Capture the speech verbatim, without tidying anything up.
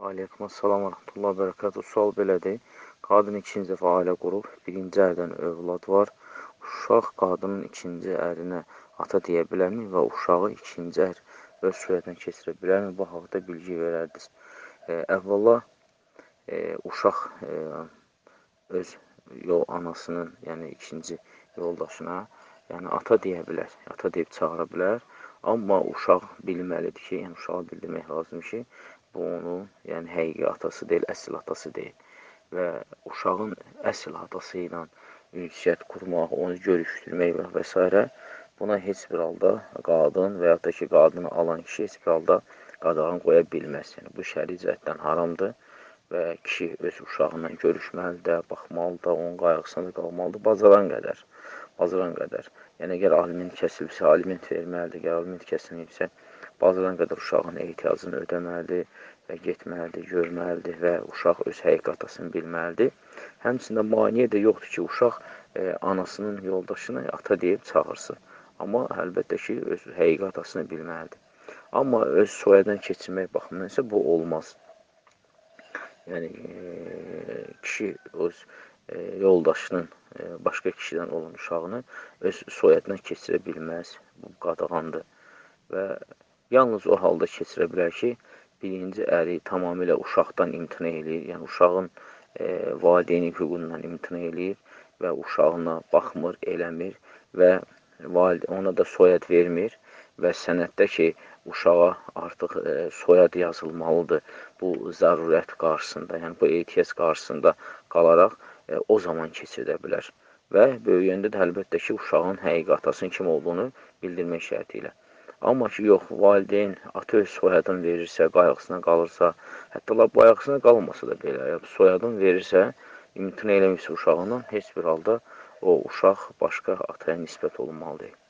Aleykum assalam və rəhmətullah və bərəkatuhu. Sual belədir. Qadın ikinci dəfə ailə qurub, birinci ərdən övlad var. Uşaq qadının ikinci ərinə ata deyə bilərmi və uşağı ikinci ər öz soyadına keçirə bilərmi? Bu haqda bilgi verərdiniz. E, əvvəla e, uşaq e, öz yol anasının, yəni ikinci yoldaşına, yəni ata deyə bilər, ata deyib çağıra bilər. Amma uşaq bilməlidir ki, yəni uşağı bildirmək lazımdır ki, bu onun, yəni həqiqi atası deyil, əsl atası deyil. Və uşağın əsl atası ilə ünsiyyət qurmaq, onu görüşdürmək və s. buna heç bir halda qadın və ya da ki, qadını alan kişi heç bir halda qadağan qoya bilməz. Yəni, bu şəri cəhətdən haramdır və kişi öz uşağından görüşməlidir, baxmalıdır, onun qayğısına da qalmalıdır, bacaran qədər. Bacaran qədər. Yəni, əgər aliment kəsilibsə, aliment verməlidir, əgər aliment kəsilməyibsə, bacaran qədər uşağın ehtiyacını ödəməlidir və getməlidir, görməlidir və uşaq öz həqiqi atasını bilməlidir. Həmçində maniyə də yoxdur ki, uşaq e, anasının yoldaşını ata deyib çağırsın. Amma əlbəttə ki, öz həqiqi atasını bilməlidir. Amma öz soyadını keçirmək baxımından isə bu olmaz. Yəni, e, kişi öz e, yoldaşının e, başqa kişidən olan uşağını öz soyadına keçirə bilməz. Bu qadağandır. Və yalnız o halda keçirə bilər ki, birinci əri tamamilə uşaqdan imtina eləyir, yəni uşağın e, valideyni hüququndan imtina eləyir və uşağına baxmır, eləmir və valide ona da soyad vermir və sənəddə ki, uşağa artıq e, soyad yazılmalıdır bu zərurət qarşısında, yəni bu ehtiyac qarşısında qalaraq e, o zaman keçirə bilər. Və böyüyəndə də əlbəttə ki, uşağın həqiqi atasının kim olduğunu bildirmək şərti ilə. Amma ki, yox, valideyn ata öz soyadını verirsə, qayğısına qalırsa, hətta la qayğısına qalmasa da belə, soyadını verirsə, imtina eləmirsə uşağından, heç bir halda o uşaq başqa ataya nisbət olunmalıdır.